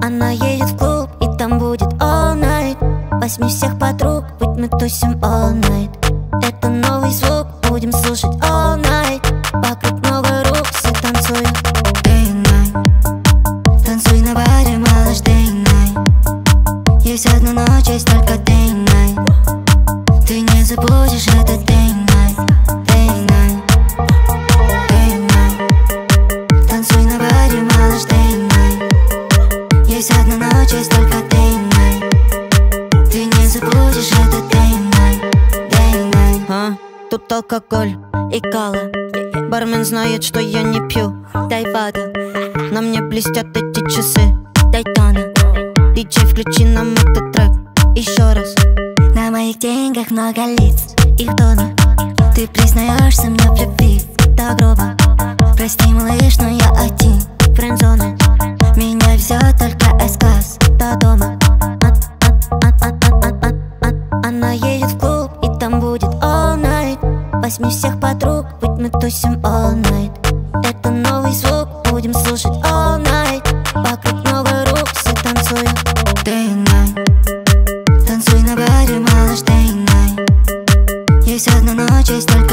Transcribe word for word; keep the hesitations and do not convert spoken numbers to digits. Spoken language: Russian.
Она едет в клуб, и там будет all night. Возьми всех подруг, будь мы тусим all night. Это новый звук, будем слушать all night. Вокруг много рук, все танцуют day and night. Танцуй на баре, малыш, day and night. Есть одна ночь, есть только day and night. Ты не забудешь это day and night. Day and night. Day and night. Танцуй на баре, малыш, day and night. Есть одна ночь, есть только day and night. Ты не забудешь это day and night. Day and night. А, тут алкоголь и кала. Бармен знает, что я не пью. Дай воду, На мне блестят эти часы. дай тона. Диджей, включи нам этот трек еще раз. На моих деньгах много лиц, их тона. Ты признаешься мне в любви, да грубо. Прости, малыш, но я один. Френдзона. Меня везет только эс-класс до дома. Она едет в клуб, и там будет all night. Возьми всех подруг, будь мы тусим all night. Это новый звук, будем слушать all night. Вокруг много рук, все танцуют Day and night. Танцуй на баре, малыш, day and night. Есть одна ночь, есть только